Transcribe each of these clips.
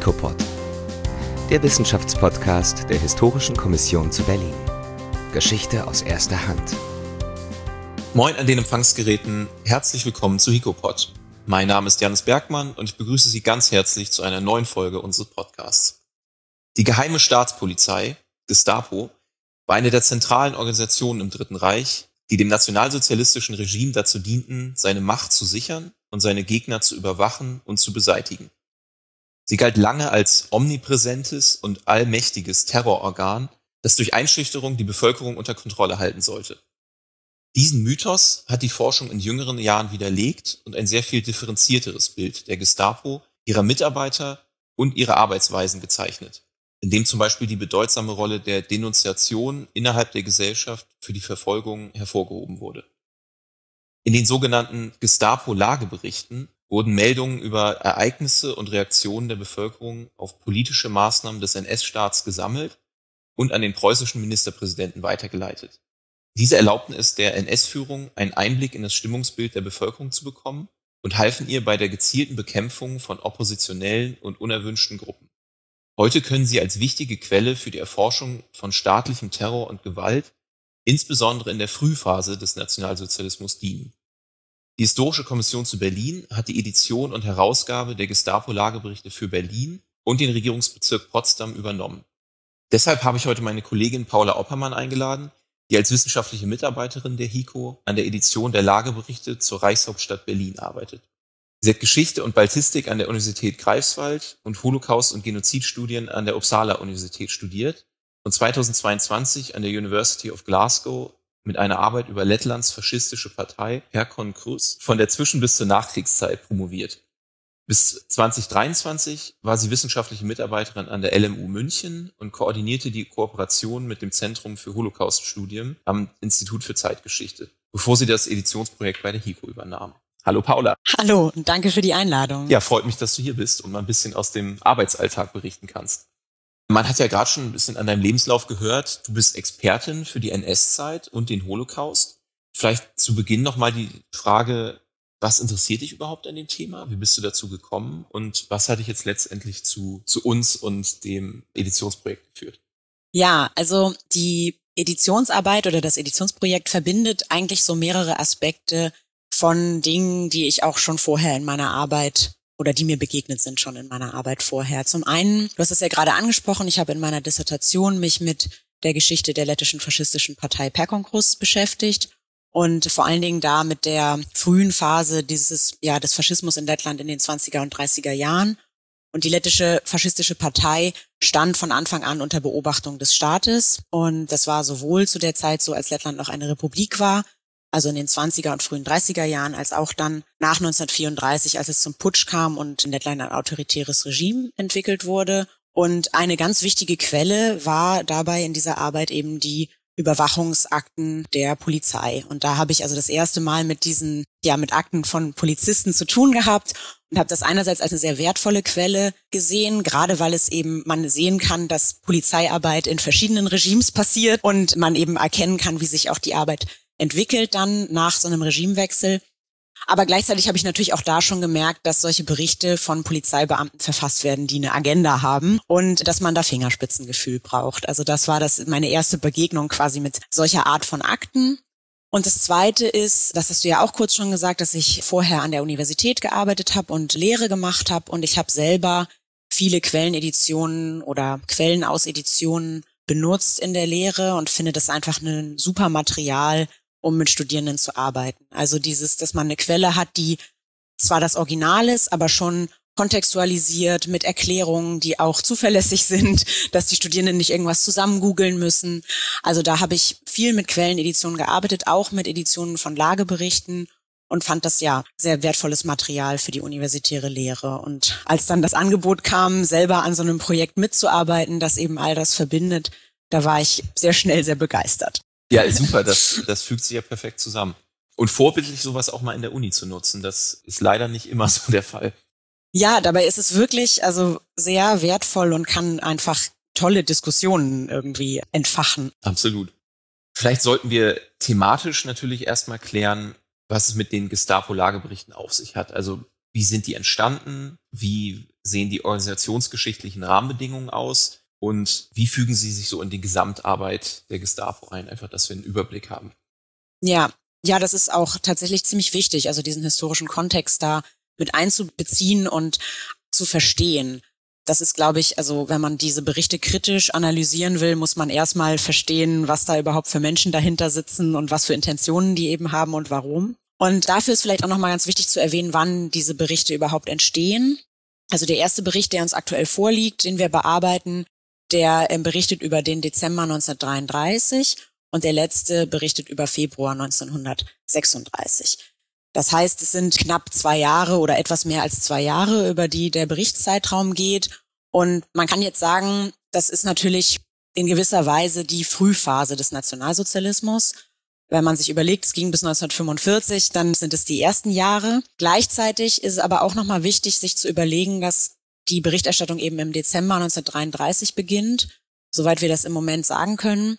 HICOPOD, der Wissenschaftspodcast der Historischen Kommission zu Berlin. Geschichte aus erster Hand. Moin an den Empfangsgeräten, herzlich willkommen zu HICOPOD. Mein Name ist Janis Bergmann und ich begrüße Sie ganz herzlich zu einer neuen Folge unseres Podcasts. Die Geheime Staatspolizei, Gestapo, war eine der zentralen Organisationen im Dritten Reich, die dem nationalsozialistischen Regime dazu dienten, seine Macht zu sichern und seine Gegner zu überwachen und zu beseitigen. Sie galt lange als omnipräsentes und allmächtiges Terrororgan, das durch Einschüchterung die Bevölkerung unter Kontrolle halten sollte. Diesen Mythos hat die Forschung in jüngeren Jahren widerlegt und ein sehr viel differenzierteres Bild der Gestapo, ihrer Mitarbeiter und ihrer Arbeitsweisen gezeichnet, in dem zum Beispiel die bedeutsame Rolle der Denunziation innerhalb der Gesellschaft für die Verfolgung hervorgehoben wurde. In den sogenannten Gestapo-Lageberichten wurden Meldungen über Ereignisse und Reaktionen der Bevölkerung auf politische Maßnahmen des NS-Staats gesammelt und an den preußischen Ministerpräsidenten weitergeleitet. Diese erlaubten es der NS-Führung, einen Einblick in das Stimmungsbild der Bevölkerung zu bekommen und halfen ihr bei der gezielten Bekämpfung von oppositionellen und unerwünschten Gruppen. Heute können sie als wichtige Quelle für die Erforschung von staatlichem Terror und Gewalt, insbesondere in der Frühphase des Nationalsozialismus, dienen. Die Historische Kommission zu Berlin hat die Edition und Herausgabe der Gestapo-Lageberichte für Berlin und den Regierungsbezirk Potsdam übernommen. Deshalb habe ich heute meine Kollegin Paula Oppermann eingeladen, die als wissenschaftliche Mitarbeiterin der HICO an der Edition der Lageberichte zur Reichshauptstadt Berlin arbeitet. Sie hat Geschichte und Baltistik an der Universität Greifswald und Holocaust- und Genozidstudien an der Uppsala-Universität studiert und 2022 an der University of Glasgow mit einer Arbeit über Lettlands faschistische Partei Perkon Krus von der Zwischen- bis zur Nachkriegszeit promoviert. Bis 2023 war sie wissenschaftliche Mitarbeiterin an der LMU München und koordinierte die Kooperation mit dem Zentrum für Holocaust-Studien am Institut für Zeitgeschichte, bevor sie das Editionsprojekt bei der HICO übernahm. Hallo Paula. Hallo und danke für die Einladung. Ja, freut mich, dass du hier bist und mal ein bisschen aus dem Arbeitsalltag berichten kannst. Man hat ja gerade schon ein bisschen an deinem Lebenslauf gehört, du bist Expertin für die NS-Zeit und den Holocaust. Vielleicht zu Beginn nochmal die Frage, was interessiert dich überhaupt an dem Thema? Wie bist du dazu gekommen? Und was hat dich jetzt letztendlich zu uns und dem Editionsprojekt geführt? Ja, also die Editionsarbeit oder das Editionsprojekt verbindet eigentlich so mehrere Aspekte von Dingen, die ich auch schon vorher in meiner Arbeit oder die mir begegnet sind schon in meiner Arbeit vorher. Zum einen, du hast es ja gerade angesprochen, ich habe in meiner Dissertation mich mit der Geschichte der lettischen faschistischen Partei Perkon Krus beschäftigt und vor allen Dingen da mit der frühen Phase des Faschismus in Lettland in den 20er und 30er Jahren. Und die lettische faschistische Partei stand von Anfang an unter Beobachtung des Staates. Und das war sowohl zu der Zeit so, als Lettland noch eine Republik war, also in den 20er und frühen 30er Jahren, als auch dann nach 1934, als es zum Putsch kam und in Lettland ein autoritäres Regime entwickelt wurde. Und eine ganz wichtige Quelle war dabei in dieser Arbeit eben die Überwachungsakten der Polizei. Und da habe ich also das erste Mal mit Akten von Polizisten zu tun gehabt und habe das einerseits als eine sehr wertvolle Quelle gesehen, gerade weil es eben man sehen kann, dass Polizeiarbeit in verschiedenen Regimes passiert und man eben erkennen kann, wie sich auch die Arbeit entwickelt dann nach so einem Regimewechsel. Aber gleichzeitig habe ich natürlich auch da schon gemerkt, dass solche Berichte von Polizeibeamten verfasst werden, die eine Agenda haben und dass man da Fingerspitzengefühl braucht. Also das war meine erste Begegnung quasi mit solcher Art von Akten. Und das Zweite ist, das hast du ja auch kurz schon gesagt, dass ich vorher an der Universität gearbeitet habe und Lehre gemacht habe und ich habe selber viele Quelleneditionen oder Quellen aus Editionen benutzt in der Lehre und finde das einfach ein super Material, um mit Studierenden zu arbeiten. Also dass man eine Quelle hat, die zwar das Original ist, aber schon kontextualisiert mit Erklärungen, die auch zuverlässig sind, dass die Studierenden nicht irgendwas zusammen googeln müssen. Also da habe ich viel mit Quelleneditionen gearbeitet, auch mit Editionen von Lageberichten und fand das ja sehr wertvolles Material für die universitäre Lehre. Und als dann das Angebot kam, selber an so einem Projekt mitzuarbeiten, das eben all das verbindet, da war ich sehr schnell sehr begeistert. Ja, super, das fügt sich ja perfekt zusammen. Und vorbildlich sowas auch mal in der Uni zu nutzen, das ist leider nicht immer so der Fall. Ja, dabei ist es wirklich sehr wertvoll und kann einfach tolle Diskussionen irgendwie entfachen. Absolut. Vielleicht sollten wir thematisch natürlich erstmal klären, was es mit den Gestapo-Lageberichten auf sich hat. Also wie sind die entstanden? Wie sehen die organisationsgeschichtlichen Rahmenbedingungen aus und wie fügen sie sich so in die Gesamtarbeit der Gestapo ein? Einfach, dass wir einen Überblick haben. Ja, das ist auch tatsächlich ziemlich wichtig, also diesen historischen Kontext da mit einzubeziehen und zu verstehen. Das ist, glaube ich, also wenn man diese Berichte kritisch analysieren will, muss man erstmal verstehen, was da überhaupt für Menschen dahinter sitzen und was für Intentionen die eben haben und warum. Und dafür ist vielleicht auch nochmal ganz wichtig zu erwähnen, wann diese Berichte überhaupt entstehen. Also der erste Bericht, der uns aktuell vorliegt, den wir bearbeiten, der berichtet über den Dezember 1933 und der letzte berichtet über Februar 1936. Das heißt, es sind knapp 2 Jahre oder etwas mehr als 2 Jahre, über die der Berichtszeitraum geht. Und man kann jetzt sagen, das ist natürlich in gewisser Weise die Frühphase des Nationalsozialismus. Wenn man sich überlegt, es ging bis 1945, dann sind es die ersten Jahre. Gleichzeitig ist es aber auch nochmal wichtig, sich zu überlegen, dass die Berichterstattung eben im Dezember 1933 beginnt, soweit wir das im Moment sagen können.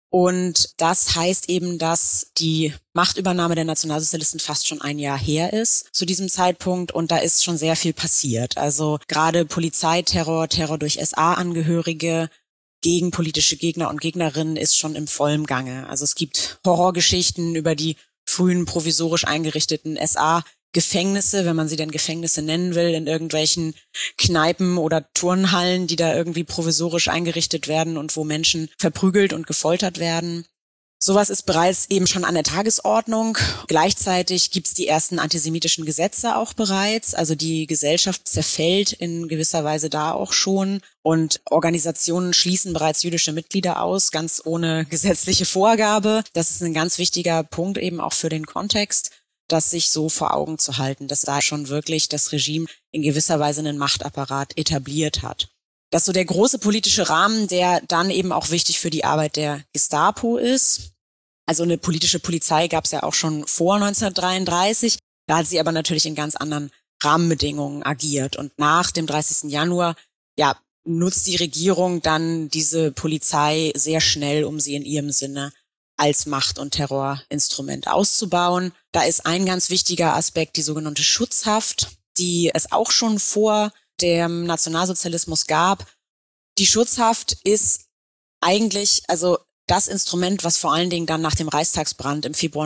Und das heißt eben, dass die Machtübernahme der Nationalsozialisten fast schon 1 Jahr her ist zu diesem Zeitpunkt und da ist schon sehr viel passiert. Also gerade Polizeiterror, Terror durch SA-Angehörige gegen politische Gegner und Gegnerinnen ist schon im vollen Gange. Also es gibt Horrorgeschichten über die frühen provisorisch eingerichteten SA-Gefängnisse, wenn man sie denn Gefängnisse nennen will, in irgendwelchen Kneipen oder Turnhallen, die da irgendwie provisorisch eingerichtet werden und wo Menschen verprügelt und gefoltert werden. Sowas ist bereits eben schon an der Tagesordnung. Gleichzeitig gibt's die ersten antisemitischen Gesetze auch bereits. Also die Gesellschaft zerfällt in gewisser Weise da auch schon. Und Organisationen schließen bereits jüdische Mitglieder aus, ganz ohne gesetzliche Vorgabe. Das ist ein ganz wichtiger Punkt eben auch für den Kontext, das sich so vor Augen zu halten, dass da schon wirklich das Regime in gewisser Weise einen Machtapparat etabliert hat. Das ist so der große politische Rahmen, der dann eben auch wichtig für die Arbeit der Gestapo ist. Also eine politische Polizei gab es ja auch schon vor 1933. Da hat sie aber natürlich in ganz anderen Rahmenbedingungen agiert. Und nach dem 30. Januar, nutzt die Regierung dann diese Polizei sehr schnell, um sie in ihrem Sinne als Macht- und Terrorinstrument auszubauen. Da ist ein ganz wichtiger Aspekt die sogenannte Schutzhaft, die es auch schon vor dem Nationalsozialismus gab. Die Schutzhaft ist eigentlich also das Instrument, was vor allen Dingen dann nach dem Reichstagsbrand im Februar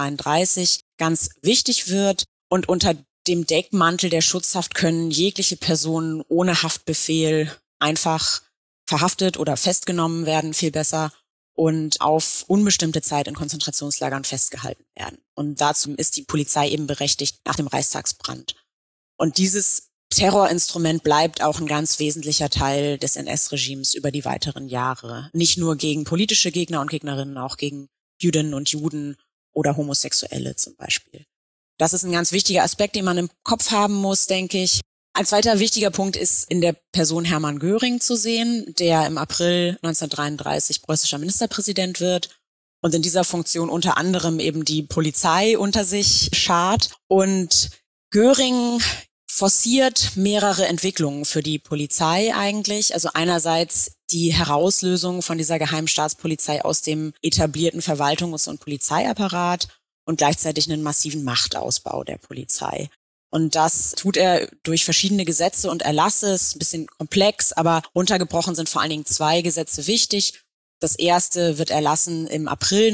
1933 ganz wichtig wird. Und unter dem Deckmantel der Schutzhaft können jegliche Personen ohne Haftbefehl einfach verhaftet oder festgenommen werden, viel besser, und auf unbestimmte Zeit in Konzentrationslagern festgehalten werden. Und dazu ist die Polizei eben berechtigt nach dem Reichstagsbrand. Und dieses Terrorinstrument bleibt auch ein ganz wesentlicher Teil des NS-Regimes über die weiteren Jahre. Nicht nur gegen politische Gegner und Gegnerinnen, auch gegen Jüdinnen und Juden oder Homosexuelle zum Beispiel. Das ist ein ganz wichtiger Aspekt, den man im Kopf haben muss, denke ich. Ein zweiter wichtiger Punkt ist in der Person Hermann Göring zu sehen, der im April 1933 preußischer Ministerpräsident wird und in dieser Funktion unter anderem eben die Polizei unter sich schart. Und Göring forciert mehrere Entwicklungen für die Polizei eigentlich. Also einerseits die Herauslösung von dieser Geheimstaatspolizei aus dem etablierten Verwaltungs- und Polizeiapparat und gleichzeitig einen massiven Machtausbau der Polizei. Und das tut er durch verschiedene Gesetze und Erlasse. Es ist ein bisschen komplex, aber runtergebrochen sind vor allen Dingen 2 Gesetze wichtig. Das erste wird erlassen im April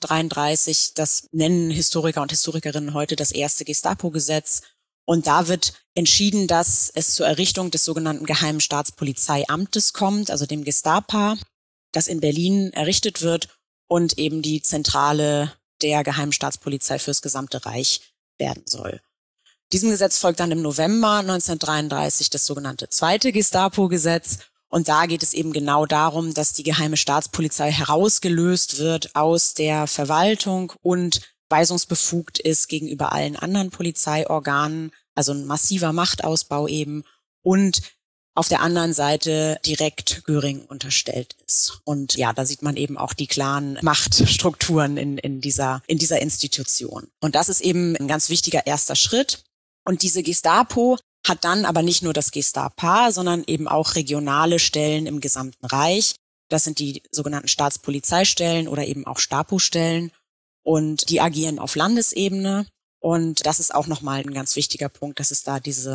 1933. Das nennen Historiker und Historikerinnen heute das erste Gestapo-Gesetz. Und da wird entschieden, dass es zur Errichtung des sogenannten Geheimen Staatspolizeiamtes kommt, also dem Gestapo, das in Berlin errichtet wird und eben die Zentrale der Geheimen Staatspolizei fürs gesamte Reich werden soll. Diesem Gesetz folgt dann im November 1933 das sogenannte zweite Gestapo-Gesetz. Und da geht es eben genau darum, dass die Geheime Staatspolizei herausgelöst wird aus der Verwaltung und weisungsbefugt ist gegenüber allen anderen Polizeiorganen, also ein massiver Machtausbau eben, und auf der anderen Seite direkt Göring unterstellt ist. Und ja, da sieht man eben auch die klaren Machtstrukturen in dieser Institution. Und das ist eben ein ganz wichtiger erster Schritt. Und diese Gestapo hat dann aber nicht nur das Gestapo, sondern eben auch regionale Stellen im gesamten Reich. Das sind die sogenannten Staatspolizeistellen oder eben auch Stapo-Stellen. Und die agieren auf Landesebene. Und das ist auch nochmal ein ganz wichtiger Punkt, dass es da diese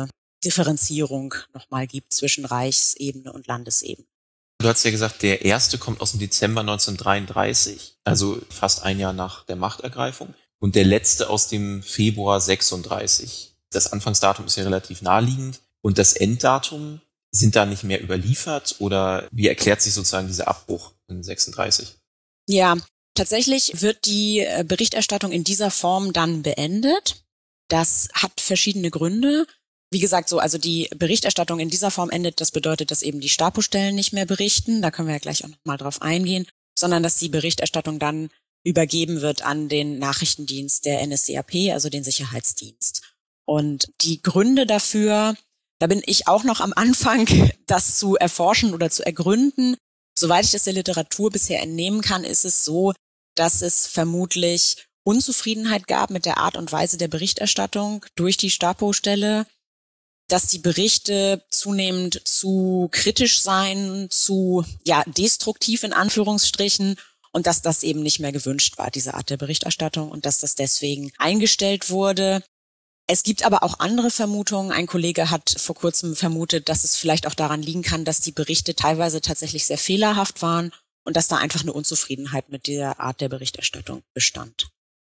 Differenzierung nochmal gibt zwischen Reichsebene und Landesebene. Du hast ja gesagt, der erste kommt aus dem Dezember 1933, also fast ein Jahr nach der Machtergreifung, und der letzte aus dem Februar 36. Das Anfangsdatum ist ja relativ naheliegend und das Enddatum, sind da nicht mehr überliefert oder wie erklärt sich sozusagen dieser Abbruch in 36? Ja, tatsächlich wird die Berichterstattung in dieser Form dann beendet. Das hat verschiedene Gründe. Wie gesagt, also die Berichterstattung in dieser Form endet. Das bedeutet, dass eben die Stapo-Stellen nicht mehr berichten. Da können wir ja gleich auch nochmal drauf eingehen. Sondern dass die Berichterstattung dann übergeben wird an den Nachrichtendienst der NSDAP, also den Sicherheitsdienst. Und die Gründe dafür, da bin ich auch noch am Anfang, das zu erforschen oder zu ergründen. Soweit ich das der Literatur bisher entnehmen kann, ist es so, dass es vermutlich Unzufriedenheit gab mit der Art und Weise der Berichterstattung durch die Stapo-Stelle, dass die Berichte zunehmend zu kritisch seien, zu destruktiv in Anführungsstrichen und dass das eben nicht mehr gewünscht war, diese Art der Berichterstattung und dass das deswegen eingestellt wurde. Es gibt aber auch andere Vermutungen. Ein Kollege hat vor kurzem vermutet, dass es vielleicht auch daran liegen kann, dass die Berichte teilweise tatsächlich sehr fehlerhaft waren und dass da einfach eine Unzufriedenheit mit dieser Art der Berichterstattung bestand.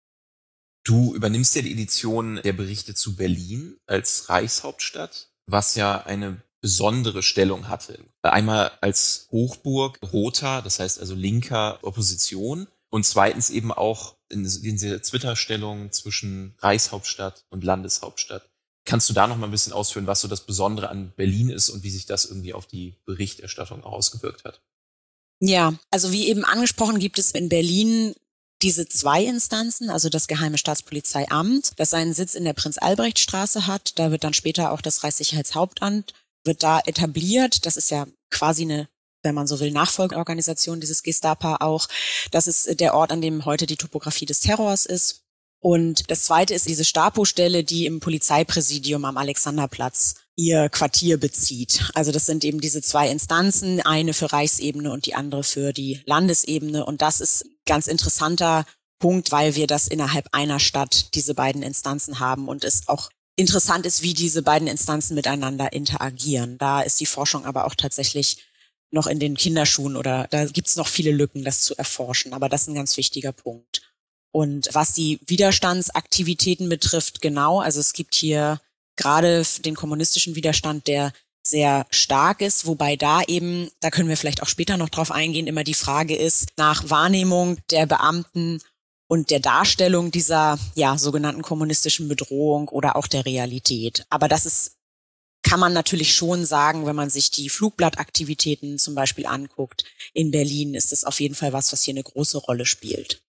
Du übernimmst ja die Edition der Berichte zu Berlin als Reichshauptstadt, was ja eine besondere Stellung hatte. Einmal als Hochburg roter, das heißt also linker Opposition und zweitens eben auch in dieser Zwitterstellung zwischen Reichshauptstadt und Landeshauptstadt. Kannst du da noch mal ein bisschen ausführen, was so das Besondere an Berlin ist und wie sich das irgendwie auf die Berichterstattung ausgewirkt hat? Ja, also wie eben angesprochen, gibt es in Berlin diese 2 Instanzen, also das Geheime Staatspolizeiamt, das seinen Sitz in der Prinz-Albrecht-Straße hat. Da wird dann später auch das Reichssicherheitshauptamt, wird da etabliert. Das ist ja quasi eine, wenn man so will, Nachfolgeorganisation dieses Gestapo auch. Das ist der Ort, an dem heute die Topografie des Terrors ist. Und das zweite ist diese Stapo-Stelle, die im Polizeipräsidium am Alexanderplatz ihr Quartier bezieht. Also das sind eben diese 2 Instanzen, eine für Reichsebene und die andere für die Landesebene. Und das ist ein ganz interessanter Punkt, weil wir das innerhalb einer Stadt, diese beiden Instanzen haben und es auch interessant ist, wie diese beiden Instanzen miteinander interagieren. Da ist die Forschung aber auch tatsächlich noch in den Kinderschuhen oder da gibt's noch viele Lücken, das zu erforschen. Aber das ist ein ganz wichtiger Punkt. Und was die Widerstandsaktivitäten betrifft, genau, also es gibt hier gerade den kommunistischen Widerstand, der sehr stark ist, wobei da können wir vielleicht auch später noch drauf eingehen, immer die Frage ist nach Wahrnehmung der Beamten und der Darstellung dieser sogenannten kommunistischen Bedrohung oder auch der Realität. Aber kann man natürlich schon sagen, wenn man sich die Flugblattaktivitäten zum Beispiel anguckt in Berlin, ist das auf jeden Fall was hier eine große Rolle spielt.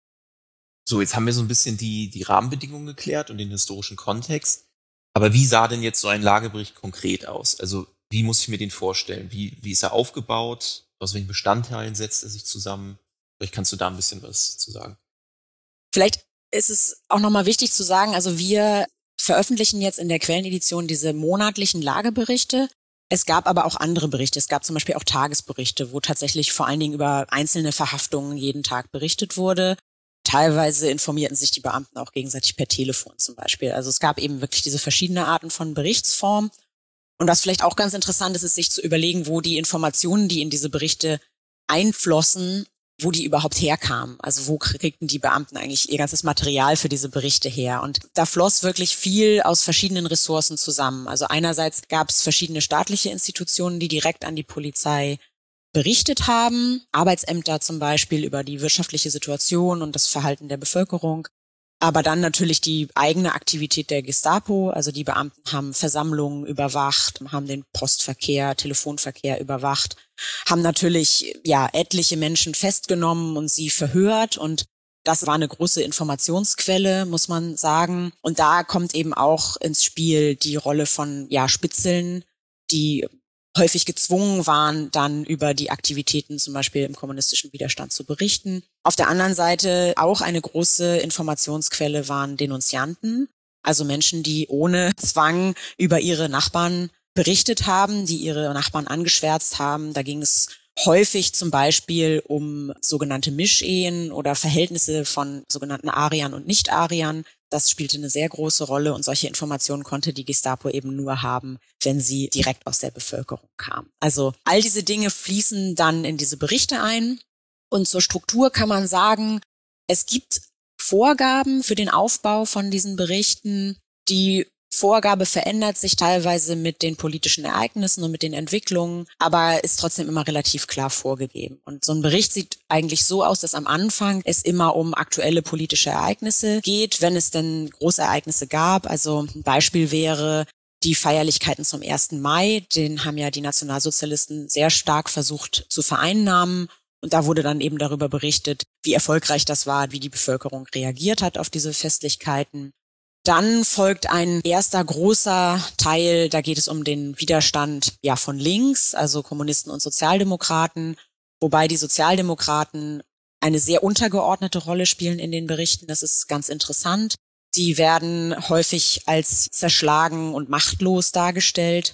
So, jetzt haben wir so ein bisschen die Rahmenbedingungen geklärt und den historischen Kontext. Aber wie sah denn jetzt so ein Lagebericht konkret aus? Also wie muss ich mir den vorstellen? Wie ist er aufgebaut? Aus welchen Bestandteilen setzt er sich zusammen? Vielleicht kannst du da ein bisschen was zu sagen. Vielleicht ist es auch nochmal wichtig zu sagen, also wir veröffentlichen jetzt in der Quellenedition diese monatlichen Lageberichte. Es gab aber auch andere Berichte. Es gab zum Beispiel auch Tagesberichte, wo tatsächlich vor allen Dingen über einzelne Verhaftungen jeden Tag berichtet wurde. Teilweise informierten sich die Beamten auch gegenseitig per Telefon zum Beispiel. Also es gab eben wirklich diese verschiedenen Arten von Berichtsform. Und was vielleicht auch ganz interessant ist, ist sich zu überlegen, wo die Informationen, die in diese Berichte einflossen, wo die überhaupt herkamen. Also wo kriegten die Beamten eigentlich ihr ganzes Material für diese Berichte her? Und da floss wirklich viel aus verschiedenen Ressourcen zusammen. Also einerseits gab es verschiedene staatliche Institutionen, die direkt an die Polizei berichtet haben, Arbeitsämter zum Beispiel über die wirtschaftliche Situation und das Verhalten der Bevölkerung, aber dann natürlich die eigene Aktivität der Gestapo, also die Beamten haben Versammlungen überwacht, haben den Postverkehr, Telefonverkehr überwacht, haben natürlich etliche Menschen festgenommen und sie verhört und das war eine große Informationsquelle, muss man sagen. Und da kommt eben auch ins Spiel die Rolle von Spitzeln, die häufig gezwungen waren, dann über die Aktivitäten zum Beispiel im kommunistischen Widerstand zu berichten. Auf der anderen Seite auch eine große Informationsquelle waren Denunzianten, also Menschen, die ohne Zwang über ihre Nachbarn berichtet haben, die ihre Nachbarn angeschwärzt haben. Da ging es häufig zum Beispiel um sogenannte Mischehen oder Verhältnisse von sogenannten Ariern und Nicht-Ariern. Das spielte eine sehr große Rolle und solche Informationen konnte die Gestapo eben nur haben, wenn sie direkt aus der Bevölkerung kam. Also all diese Dinge fließen dann in diese Berichte ein. Und zur Struktur kann man sagen, es gibt Vorgaben für den Aufbau von diesen Berichten. Die Vorgabe verändert sich teilweise mit den politischen Ereignissen und mit den Entwicklungen, aber ist trotzdem immer relativ klar vorgegeben. Und so ein Bericht sieht eigentlich so aus, dass am Anfang es immer um aktuelle politische Ereignisse geht, wenn es denn große Ereignisse gab. Also ein Beispiel wäre die Feierlichkeiten zum 1. Mai. Den haben ja die Nationalsozialisten sehr stark versucht zu vereinnahmen. Und da wurde dann eben darüber berichtet, wie erfolgreich das war, wie die Bevölkerung reagiert hat auf diese Festlichkeiten. Dann folgt ein erster großer Teil, da geht es um den Widerstand von links, also Kommunisten und Sozialdemokraten, wobei die Sozialdemokraten eine sehr untergeordnete Rolle spielen in den Berichten. Das ist ganz interessant. Die werden häufig als zerschlagen und machtlos dargestellt.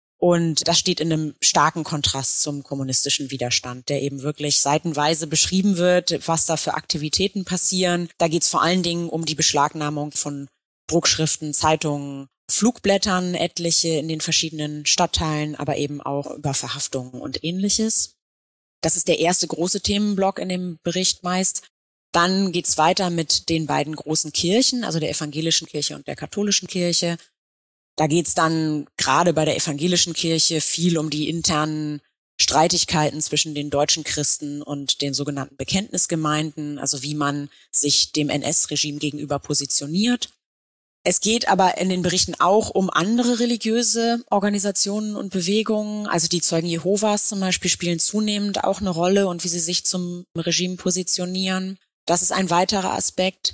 Und das steht in einem starken Kontrast zum kommunistischen Widerstand, der eben wirklich seitenweise beschrieben wird, was da für Aktivitäten passieren. Da geht es vor allen Dingen um die Beschlagnahmung von Druckschriften, Zeitungen, Flugblättern, etliche in den verschiedenen Stadtteilen, aber eben auch über Verhaftungen und Ähnliches. Das ist der erste große Themenblock in dem Bericht meist. Dann geht's weiter mit den beiden großen Kirchen, also der evangelischen Kirche und der katholischen Kirche. Da geht's dann gerade bei der evangelischen Kirche viel um die internen Streitigkeiten zwischen den deutschen Christen und den sogenannten Bekenntnisgemeinden, also wie man sich dem NS-Regime gegenüber positioniert. Es geht aber in den Berichten auch um andere religiöse Organisationen und Bewegungen. Also die Zeugen Jehovas zum Beispiel spielen zunehmend auch eine Rolle und wie sie sich zum Regime positionieren. Das ist ein weiterer Aspekt.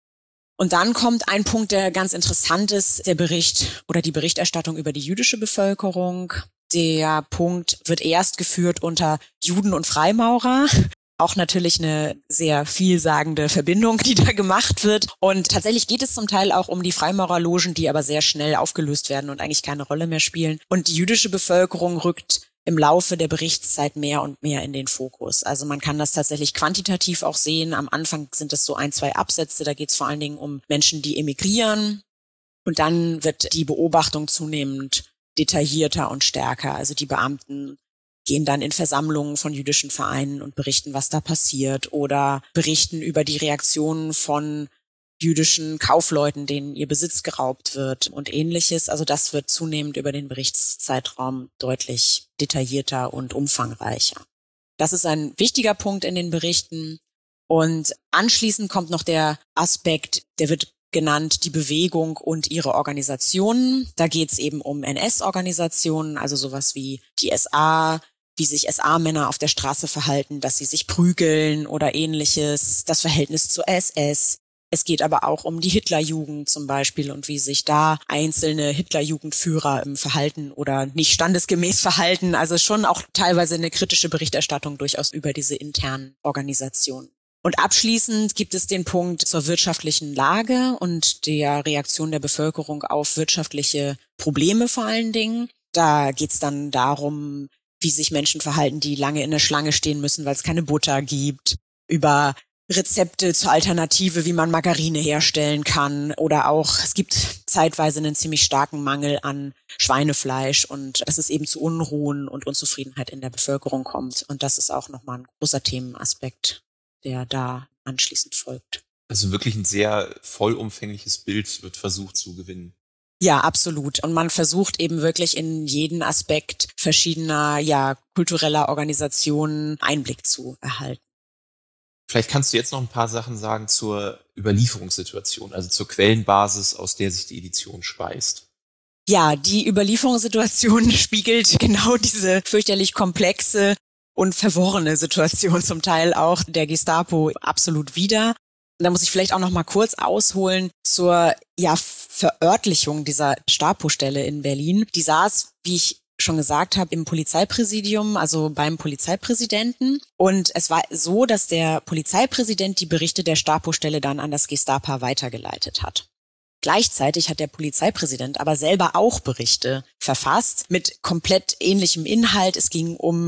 Und dann kommt ein Punkt, der ganz interessant ist, der Bericht oder die Berichterstattung über die jüdische Bevölkerung. Der Punkt wird erst geführt unter Juden und Freimaurer. Auch natürlich eine sehr vielsagende Verbindung, die da gemacht wird. Und tatsächlich geht es zum Teil auch um die Freimaurerlogen, die aber sehr schnell aufgelöst werden und eigentlich keine Rolle mehr spielen. Und die jüdische Bevölkerung rückt im Laufe der Berichtszeit mehr und mehr in den Fokus. Also man kann das tatsächlich quantitativ auch sehen. Am Anfang sind es so 1, 2 Absätze. Da geht es vor allen Dingen um Menschen, die emigrieren. Und dann wird die Beobachtung zunehmend detaillierter und stärker. Also die Beamten gehen dann in Versammlungen von jüdischen Vereinen und berichten, was da passiert, oder berichten über die Reaktionen von jüdischen Kaufleuten, denen ihr Besitz geraubt wird und Ähnliches. Also das wird zunehmend über den Berichtszeitraum deutlich detaillierter und umfangreicher. Das ist ein wichtiger Punkt in den Berichten. Und anschließend kommt noch der Aspekt, der wird genannt, die Bewegung und ihre Organisationen. Da geht es eben um NS-Organisationen, also sowas wie die SA, wie sich SA-Männer auf der Straße verhalten, dass sie sich prügeln oder Ähnliches, das Verhältnis zur SS. Es geht aber auch um die Hitlerjugend zum Beispiel und wie sich da einzelne Hitlerjugendführer im Verhalten oder nicht standesgemäß verhalten. Also schon auch teilweise eine kritische Berichterstattung durchaus über diese internen Organisationen. Und abschließend gibt es den Punkt zur wirtschaftlichen Lage und der Reaktion der Bevölkerung auf wirtschaftliche Probleme vor allen Dingen. Da geht es dann darum, wie sich Menschen verhalten, die lange in der Schlange stehen müssen, weil es keine Butter gibt, über Rezepte zur Alternative, wie man Margarine herstellen kann, oder auch, es gibt zeitweise einen ziemlich starken Mangel an Schweinefleisch und dass es eben zu Unruhen und Unzufriedenheit in der Bevölkerung kommt. Und das ist auch nochmal ein großer Themenaspekt, der da anschließend folgt. Also wirklich ein sehr vollumfängliches Bild wird versucht zu gewinnen. Ja, absolut. Und man versucht eben wirklich in jeden Aspekt verschiedener, kultureller Organisationen Einblick zu erhalten. Vielleicht kannst du jetzt noch ein paar Sachen sagen zur Überlieferungssituation, also zur Quellenbasis, aus der sich die Edition speist. Ja, die Überlieferungssituation spiegelt genau diese fürchterlich komplexe und verworrene Situation zum Teil auch der Gestapo absolut wider. Da muss ich vielleicht auch noch mal kurz ausholen zur Verörtlichung dieser Gestapo-Stelle in Berlin. Die saß, wie ich schon gesagt habe, im Polizeipräsidium, also beim Polizeipräsidenten. Und es war so, dass der Polizeipräsident die Berichte der Gestapo-Stelle dann an das Gestapo weitergeleitet hat. Gleichzeitig hat der Polizeipräsident aber selber auch Berichte verfasst mit komplett ähnlichem Inhalt. Es ging um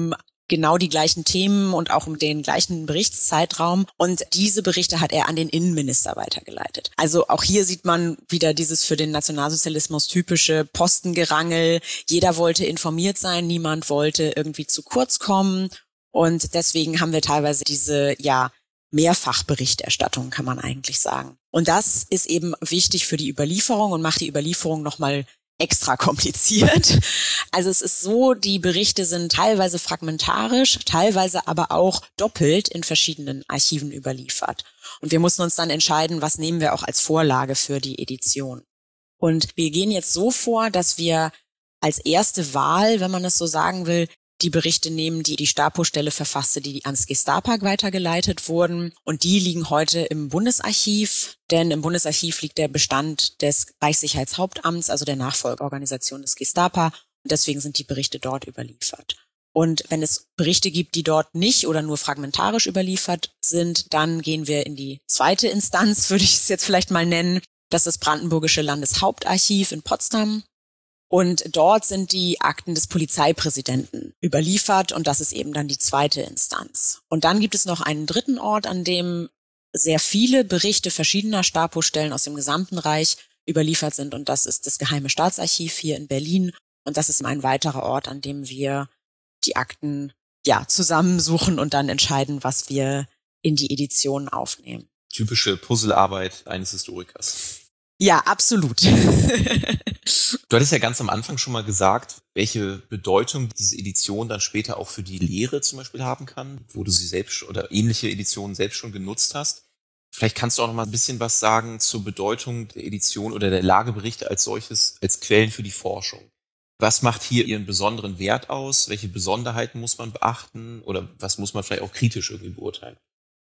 genau die gleichen Themen und auch um den gleichen Berichtszeitraum. Und diese Berichte hat er an den Innenminister weitergeleitet. Also auch hier sieht man wieder dieses für den Nationalsozialismus typische Postengerangel. Jeder wollte informiert sein, niemand wollte irgendwie zu kurz kommen. Und deswegen haben wir teilweise diese, Mehrfachberichterstattung, kann man eigentlich sagen. Und das ist eben wichtig für die Überlieferung und macht die Überlieferung nochmal extra kompliziert. Also es ist so, die Berichte sind teilweise fragmentarisch, teilweise aber auch doppelt in verschiedenen Archiven überliefert. Und wir mussten uns dann entscheiden, was nehmen wir auch als Vorlage für die Edition. Und wir gehen jetzt so vor, dass wir als erste Wahl, wenn man es so sagen will, die Berichte nehmen, die die Stapo-Stelle verfasste, die ans Gestapak weitergeleitet wurden. Und die liegen heute im Bundesarchiv, denn im Bundesarchiv liegt der Bestand des Reichssicherheitshauptamts, also der Nachfolgeorganisation des Gestapo. Und deswegen sind die Berichte dort überliefert. Und wenn es Berichte gibt, die dort nicht oder nur fragmentarisch überliefert sind, dann gehen wir in die zweite Instanz, würde ich es jetzt vielleicht mal nennen. Das ist das Brandenburgische Landeshauptarchiv in Potsdam. Und dort sind die Akten des Polizeipräsidenten überliefert und das ist eben dann die zweite Instanz. Und dann gibt es noch einen dritten Ort, an dem sehr viele Berichte verschiedener Stapo-Stellen aus dem gesamten Reich überliefert sind und das ist das Geheime Staatsarchiv hier in Berlin und das ist ein weiterer Ort, an dem wir die Akten zusammensuchen und dann entscheiden, was wir in die Edition aufnehmen. Typische Puzzlearbeit eines Historikers. Ja, absolut. Du hattest ja ganz am Anfang schon mal gesagt, welche Bedeutung diese Edition dann später auch für die Lehre zum Beispiel haben kann, wo du sie selbst oder ähnliche Editionen selbst schon genutzt hast. Vielleicht kannst du auch noch mal ein bisschen was sagen zur Bedeutung der Edition oder der Lageberichte als solches, als Quellen für die Forschung. Was macht hier ihren besonderen Wert aus? Welche Besonderheiten muss man beachten? Oder was muss man vielleicht auch kritisch irgendwie beurteilen?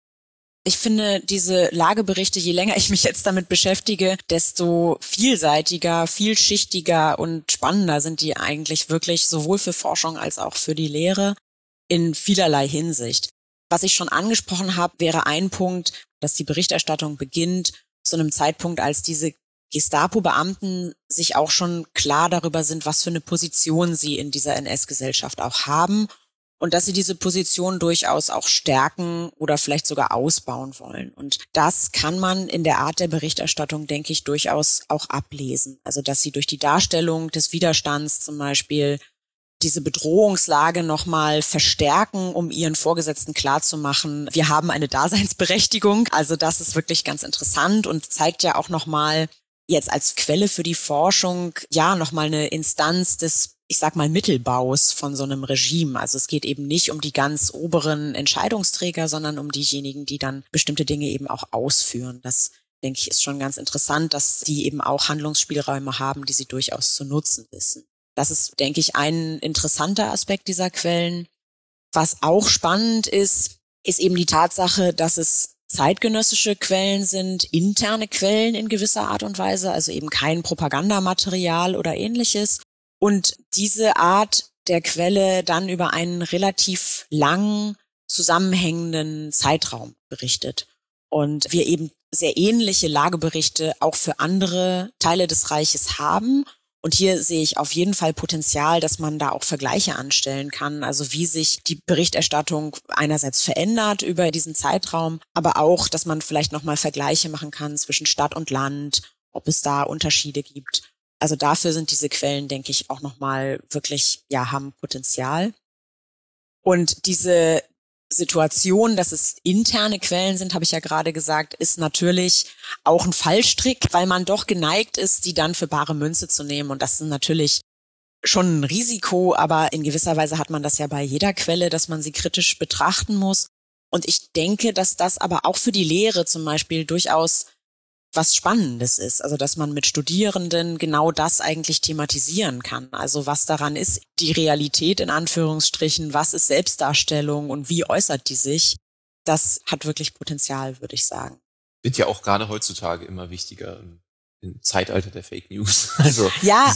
Ich finde, diese Lageberichte, je länger ich mich jetzt damit beschäftige, desto vielseitiger, vielschichtiger und spannender sind die eigentlich wirklich sowohl für Forschung als auch für die Lehre in vielerlei Hinsicht. Was ich schon angesprochen habe, wäre ein Punkt, dass die Berichterstattung beginnt zu einem Zeitpunkt, als diese Gestapo-Beamten sich auch schon klar darüber sind, was für eine Position sie in dieser NS-Gesellschaft auch haben. Und dass sie diese Position durchaus auch stärken oder vielleicht sogar ausbauen wollen. Und das kann man in der Art der Berichterstattung, denke ich, durchaus auch ablesen. Also dass sie durch die Darstellung des Widerstands zum Beispiel diese Bedrohungslage nochmal verstärken, um ihren Vorgesetzten klarzumachen, wir haben eine Daseinsberechtigung. Also das ist wirklich ganz interessant und zeigt ja auch nochmal jetzt als Quelle für die Forschung, nochmal eine Instanz des Mittelbaus von so einem Regime. Also es geht eben nicht um die ganz oberen Entscheidungsträger, sondern um diejenigen, die dann bestimmte Dinge eben auch ausführen. Das, denke ich, ist schon ganz interessant, dass die eben auch Handlungsspielräume haben, die sie durchaus zu nutzen wissen. Das ist, denke ich, ein interessanter Aspekt dieser Quellen. Was auch spannend ist eben die Tatsache, dass es zeitgenössische Quellen sind, interne Quellen in gewisser Art und Weise, also eben kein Propagandamaterial oder ähnliches. Und diese Art der Quelle dann über einen relativ langen, zusammenhängenden Zeitraum berichtet. Und wir eben sehr ähnliche Lageberichte auch für andere Teile des Reiches haben. Und hier sehe ich auf jeden Fall Potenzial, dass man da auch Vergleiche anstellen kann. Also wie sich die Berichterstattung einerseits verändert über diesen Zeitraum, aber auch, dass man vielleicht nochmal Vergleiche machen kann zwischen Stadt und Land, ob es da Unterschiede gibt. Also dafür sind diese Quellen, denke ich, auch nochmal wirklich, haben Potenzial. Und diese Situation, dass es interne Quellen sind, habe ich ja gerade gesagt, ist natürlich auch ein Fallstrick, weil man doch geneigt ist, die dann für bare Münze zu nehmen. Und das ist natürlich schon ein Risiko, aber in gewisser Weise hat man das ja bei jeder Quelle, dass man sie kritisch betrachten muss. Und ich denke, dass das aber auch für die Lehre zum Beispiel durchaus was Spannendes ist, also dass man mit Studierenden genau das eigentlich thematisieren kann. Also was daran ist, die Realität in Anführungsstrichen, was ist Selbstdarstellung und wie äußert die sich, das hat wirklich Potenzial, würde ich sagen. Wird ja auch gerade heutzutage immer wichtiger im Zeitalter der Fake News. Also ja,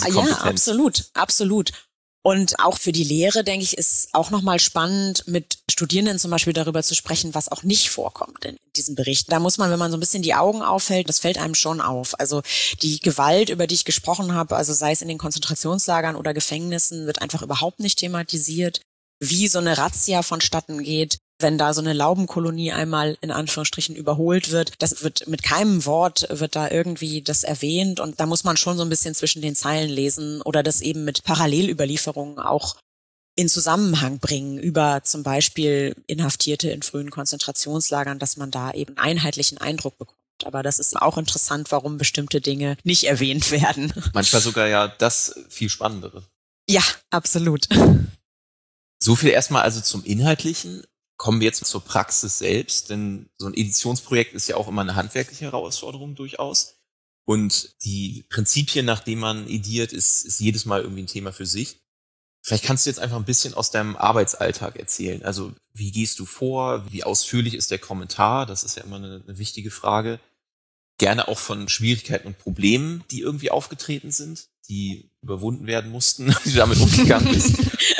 absolut. Und auch für die Lehre, denke ich, ist auch nochmal spannend, mit Studierenden zum Beispiel darüber zu sprechen, was auch nicht vorkommt in diesem Bericht. Da muss man, wenn man so ein bisschen die Augen aufhält, das fällt einem schon auf. Also die Gewalt, über die ich gesprochen habe, also sei es in den Konzentrationslagern oder Gefängnissen, wird einfach überhaupt nicht thematisiert. wie so eine Razzia vonstatten geht, wenn da so eine Laubenkolonie einmal in Anführungsstrichen überholt wird. Das wird mit keinem Wort wird da irgendwie das erwähnt und da muss man schon so ein bisschen zwischen den Zeilen lesen oder das eben mit Parallelüberlieferungen auch in Zusammenhang bringen über zum Beispiel Inhaftierte in frühen Konzentrationslagern, dass man da eben einen einheitlichen Eindruck bekommt. Aber das ist auch interessant, warum bestimmte Dinge nicht erwähnt werden. Manchmal sogar ja das viel Spannendere. Ja, absolut. So viel erstmal also zum Inhaltlichen. Kommen wir jetzt zur Praxis selbst, denn so ein Editionsprojekt ist ja auch immer eine handwerkliche Herausforderung durchaus. Und die Prinzipien, nach denen man ediert, ist jedes Mal irgendwie ein Thema für sich. Vielleicht kannst du jetzt einfach ein bisschen aus deinem Arbeitsalltag erzählen. Also wie gehst du vor? Wie ausführlich ist der Kommentar? Das ist ja immer eine wichtige Frage. Gerne auch von Schwierigkeiten und Problemen, die irgendwie aufgetreten sind, die überwunden werden mussten, wie du damit umgegangen bist.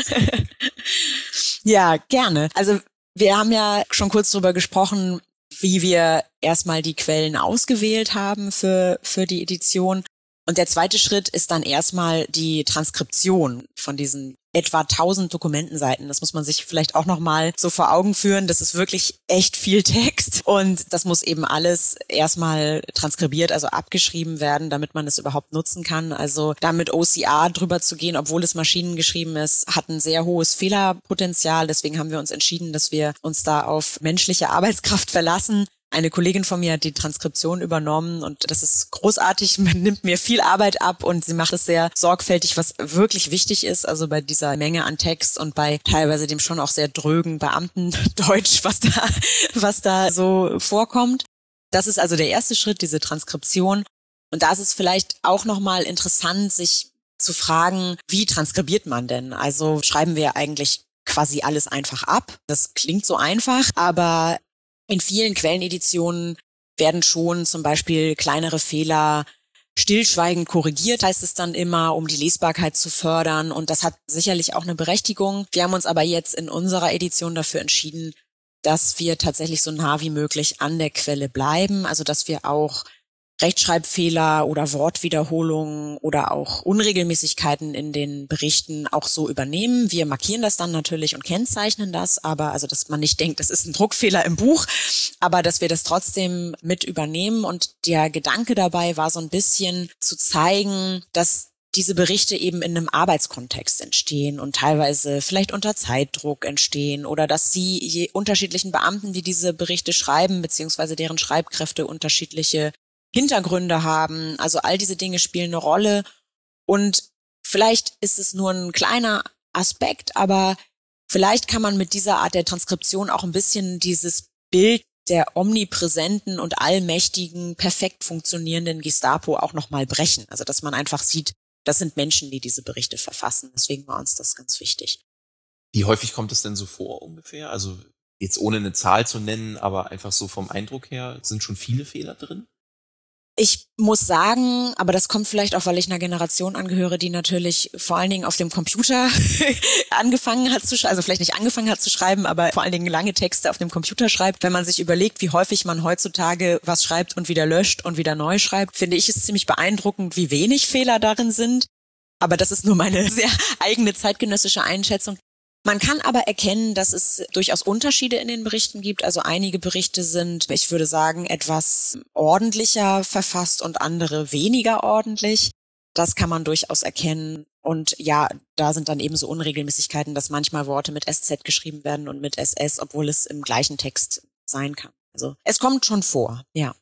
Ja, gerne. Also wir haben ja schon kurz drüber gesprochen, wie wir erstmal die Quellen ausgewählt haben für die Edition. Und der zweite Schritt ist dann erstmal die Transkription von diesen etwa 1000 Dokumentenseiten. Das muss man sich vielleicht auch nochmal so vor Augen führen. Das ist wirklich echt viel Text und das muss eben alles erstmal transkribiert, also abgeschrieben werden, damit man es überhaupt nutzen kann. Also da mit OCR drüber zu gehen, obwohl es maschinengeschrieben ist, hat ein sehr hohes Fehlerpotenzial. Deswegen haben wir uns entschieden, dass wir uns da auf menschliche Arbeitskraft verlassen. Eine Kollegin von mir hat die Transkription übernommen und das ist großartig. Man nimmt mir viel Arbeit ab und sie macht es sehr sorgfältig, was wirklich wichtig ist. Also bei dieser Menge an Text und bei teilweise dem schon auch sehr drögen Beamtendeutsch, was da so vorkommt. Das ist also der erste Schritt, diese Transkription. Und da ist es vielleicht auch nochmal interessant, sich zu fragen, wie transkribiert man denn? Also schreiben wir eigentlich quasi alles einfach ab. Das klingt so einfach, aber in vielen Quelleneditionen werden schon zum Beispiel kleinere Fehler stillschweigend korrigiert, heißt es dann immer, um die Lesbarkeit zu fördern. Und das hat sicherlich auch eine Berechtigung. Wir haben uns aber jetzt in unserer Edition dafür entschieden, dass wir tatsächlich so nah wie möglich an der Quelle bleiben. Also dass wir auch Rechtschreibfehler oder Wortwiederholungen oder auch Unregelmäßigkeiten in den Berichten auch so übernehmen. Wir markieren das dann natürlich und kennzeichnen das, aber also, dass man nicht denkt, das ist ein Druckfehler im Buch, aber dass wir das trotzdem mit übernehmen. Und der Gedanke dabei war so ein bisschen zu zeigen, dass diese Berichte eben in einem Arbeitskontext entstehen und teilweise vielleicht unter Zeitdruck entstehen oder dass sie unterschiedlichen Beamten, die diese Berichte schreiben, beziehungsweise deren Schreibkräfte unterschiedliche Hintergründe haben. Also all diese Dinge spielen eine Rolle und vielleicht ist es nur ein kleiner Aspekt, aber vielleicht kann man mit dieser Art der Transkription auch ein bisschen dieses Bild der omnipräsenten und allmächtigen, perfekt funktionierenden Gestapo auch nochmal brechen. Also dass man einfach sieht, das sind Menschen, die diese Berichte verfassen. Deswegen war uns das ganz wichtig. Wie häufig kommt es denn so vor ungefähr? Also jetzt ohne eine Zahl zu nennen, aber einfach so vom Eindruck her, sind schon viele Fehler drin? Ich muss sagen, aber das kommt vielleicht auch, weil ich einer Generation angehöre, die natürlich vor allen Dingen auf dem Computer angefangen hat zu schreiben, also vielleicht nicht angefangen hat zu schreiben, aber vor allen Dingen lange Texte auf dem Computer schreibt. Wenn man sich überlegt, wie häufig man heutzutage was schreibt und wieder löscht und wieder neu schreibt, finde ich es ziemlich beeindruckend, wie wenig Fehler darin sind. Aber das ist nur meine sehr eigene zeitgenössische Einschätzung. Man kann aber erkennen, dass es durchaus Unterschiede in den Berichten gibt. Also einige Berichte sind, ich würde sagen, etwas ordentlicher verfasst und andere weniger ordentlich. Das kann man durchaus erkennen. Und ja, da sind dann eben so Unregelmäßigkeiten, dass manchmal Worte mit SZ geschrieben werden und mit SS, obwohl es im gleichen Text sein kann. Also es kommt schon vor, ja.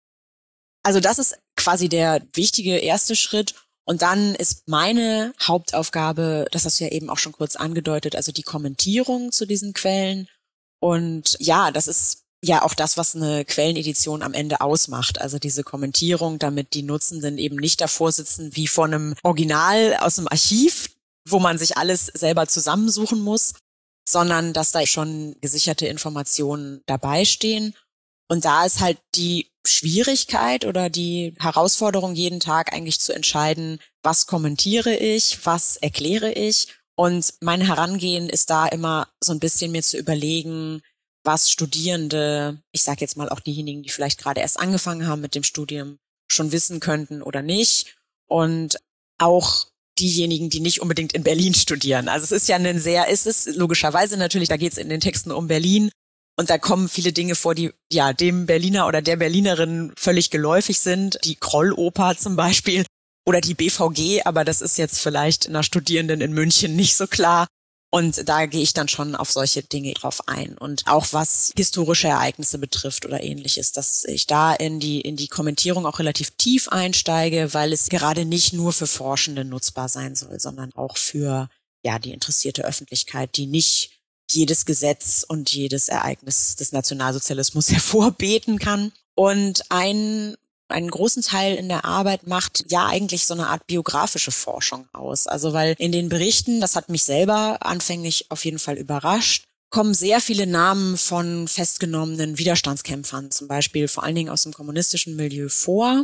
Also das ist quasi der wichtige erste Schritt. Und dann ist meine Hauptaufgabe, das hast du ja eben auch schon kurz angedeutet, also die Kommentierung zu diesen Quellen. Und ja, das ist ja auch das, was eine Quellenedition am Ende ausmacht. Also diese Kommentierung, damit die Nutzenden eben nicht davor sitzen wie vor einem Original aus dem Archiv, wo man sich alles selber zusammensuchen muss, sondern dass da schon gesicherte Informationen dabei stehen. Und da ist halt die Schwierigkeit oder die Herausforderung jeden Tag eigentlich zu entscheiden, was kommentiere ich, was erkläre ich. Und mein Herangehen ist da immer so ein bisschen mir zu überlegen, was Studierende, ich sage jetzt mal auch diejenigen, die vielleicht gerade erst angefangen haben mit dem Studium, schon wissen könnten oder nicht. Und auch diejenigen, die nicht unbedingt in Berlin studieren. Also es ist logischerweise natürlich, da geht es in den Texten um Berlin und da kommen viele Dinge vor, die ja dem Berliner oder der Berlinerin völlig geläufig sind. Die Krolloper zum Beispiel oder die BVG, aber das ist jetzt vielleicht einer Studierenden in München nicht so klar. Und da gehe ich dann schon auf solche Dinge drauf ein. Und auch was historische Ereignisse betrifft oder ähnliches, dass ich da in die Kommentierung auch relativ tief einsteige, weil es gerade nicht nur für Forschende nutzbar sein soll, sondern auch für die interessierte Öffentlichkeit, die nicht jedes Gesetz und jedes Ereignis des Nationalsozialismus hervorbeten kann. Und einen großen Teil in der Arbeit macht ja eigentlich so eine Art biografische Forschung aus. Also weil in den Berichten, das hat mich selber anfänglich auf jeden Fall überrascht, kommen sehr viele Namen von festgenommenen Widerstandskämpfern, zum Beispiel vor allen Dingen aus dem kommunistischen Milieu vor.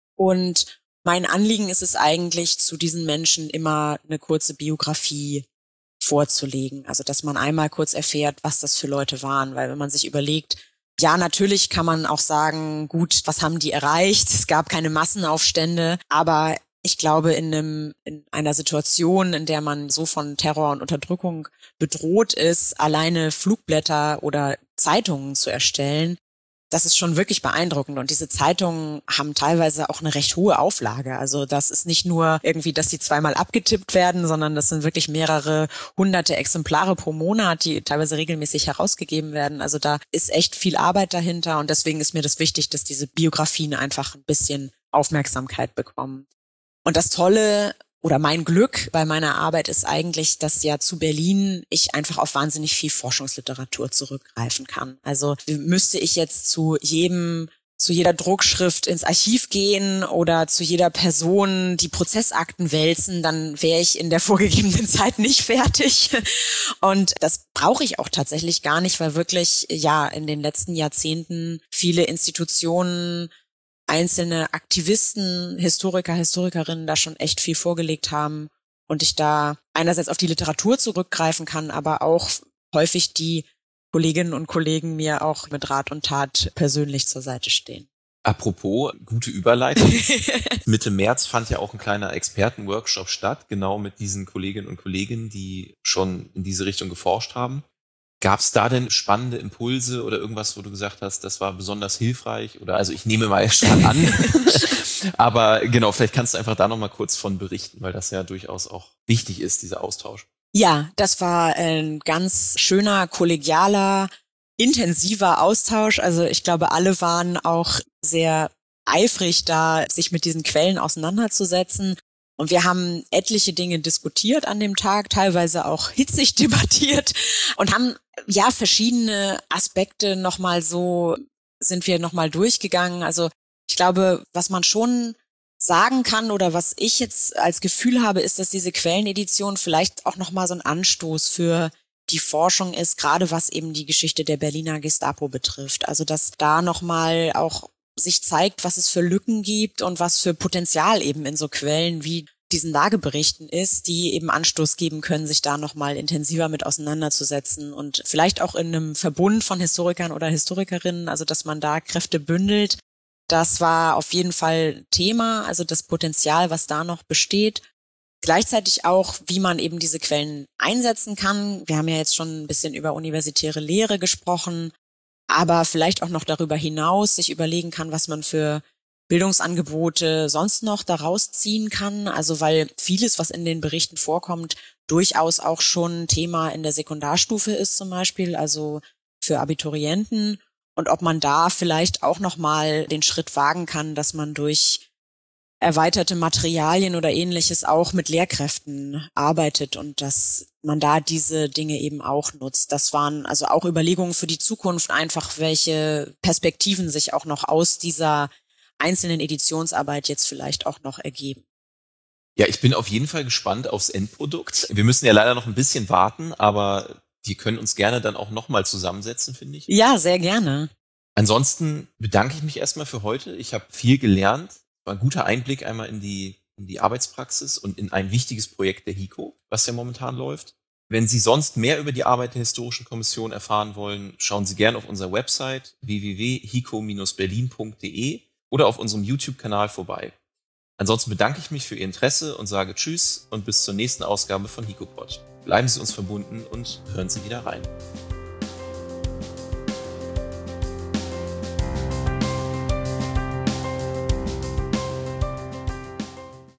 Und mein Anliegen ist es eigentlich, zu diesen Menschen immer eine kurze Biografie vorzulegen. Also dass man einmal kurz erfährt, was das für Leute waren. Weil wenn man sich überlegt, ja, natürlich kann man auch sagen, gut, was haben die erreicht? Es gab keine Massenaufstände, aber ich glaube, in einer Situation, in der man so von Terror und Unterdrückung bedroht ist, alleine Flugblätter oder Zeitungen zu erstellen, das ist schon wirklich beeindruckend. Und diese Zeitungen haben teilweise auch eine recht hohe Auflage. Also das ist nicht nur irgendwie, dass sie zweimal abgetippt werden, sondern das sind wirklich mehrere hunderte Exemplare pro Monat, die teilweise regelmäßig herausgegeben werden. Also da ist echt viel Arbeit dahinter. Und deswegen ist mir das wichtig, dass diese Biografien einfach ein bisschen Aufmerksamkeit bekommen. Und das Tolle oder mein Glück bei meiner Arbeit ist eigentlich, dass ja zu Berlin ich einfach auf wahnsinnig viel Forschungsliteratur zurückgreifen kann. Also müsste ich jetzt zu jeder Druckschrift ins Archiv gehen oder zu jeder Person die Prozessakten wälzen, dann wäre ich in der vorgegebenen Zeit nicht fertig. Und das brauche ich auch tatsächlich gar nicht, weil wirklich in den letzten Jahrzehnten viele Institutionen, einzelne Aktivisten, Historiker, Historikerinnen da schon echt viel vorgelegt haben und ich da einerseits auf die Literatur zurückgreifen kann, aber auch häufig die Kolleginnen und Kollegen mir auch mit Rat und Tat persönlich zur Seite stehen. Apropos, gute Überleitung. Mitte März fand ja auch ein kleiner Expertenworkshop statt, genau mit diesen Kolleginnen und Kollegen, die schon in diese Richtung geforscht haben. Gab es da denn spannende Impulse oder irgendwas, wo du gesagt hast, das war besonders hilfreich? Oder also ich nehme mal stark an. Aber genau, vielleicht kannst du einfach da nochmal kurz von berichten, weil das ja durchaus auch wichtig ist, dieser Austausch. Ja, das war ein ganz schöner, kollegialer, intensiver Austausch. Also ich glaube, alle waren auch sehr eifrig da, sich mit diesen Quellen auseinanderzusetzen. Und wir haben etliche Dinge diskutiert an dem Tag, teilweise auch hitzig debattiert und haben verschiedene Aspekte sind wir nochmal durchgegangen. Also ich glaube, was man schon sagen kann oder was ich jetzt als Gefühl habe, ist, dass diese Quellenedition vielleicht auch nochmal so ein Anstoß für die Forschung ist, gerade was eben die Geschichte der Berliner Gestapo betrifft. Also dass da nochmal auch sich zeigt, was es für Lücken gibt und was für Potenzial eben in so Quellen wie diesen Lageberichten ist, die eben Anstoß geben können, sich da nochmal intensiver mit auseinanderzusetzen und vielleicht auch in einem Verbund von Historikern oder Historikerinnen, also dass man da Kräfte bündelt. Das war auf jeden Fall Thema, also das Potenzial, was da noch besteht. Gleichzeitig auch, wie man eben diese Quellen einsetzen kann. Wir haben ja jetzt schon ein bisschen über universitäre Lehre gesprochen, aber vielleicht auch noch darüber hinaus sich überlegen kann, was man für Bildungsangebote sonst noch daraus ziehen kann. Also weil vieles, was in den Berichten vorkommt, durchaus auch schon Thema in der Sekundarstufe ist zum Beispiel, also für Abiturienten. Und ob man da vielleicht auch nochmal den Schritt wagen kann, dass man durch erweiterte Materialien oder ähnliches auch mit Lehrkräften arbeitet und dass man da diese Dinge eben auch nutzt. Das waren also auch Überlegungen für die Zukunft, einfach welche Perspektiven sich auch noch aus dieser einzelnen Editionsarbeit jetzt vielleicht auch noch ergeben. Ja, ich bin auf jeden Fall gespannt aufs Endprodukt. Wir müssen ja leider noch ein bisschen warten, aber wir können uns gerne dann auch nochmal zusammensetzen, finde ich. Ja, sehr gerne. Ansonsten bedanke ich mich erstmal für heute. Ich habe viel gelernt. War ein guter Einblick einmal in die Arbeitspraxis und in ein wichtiges Projekt der HIKO, was ja momentan läuft. Wenn Sie sonst mehr über die Arbeit der Historischen Kommission erfahren wollen, schauen Sie gerne auf unserer Website www.hiko-berlin.de oder auf unserem YouTube-Kanal vorbei. Ansonsten bedanke ich mich für Ihr Interesse und sage Tschüss und bis zur nächsten Ausgabe von HIKOPOD. Bleiben Sie uns verbunden und hören Sie wieder rein.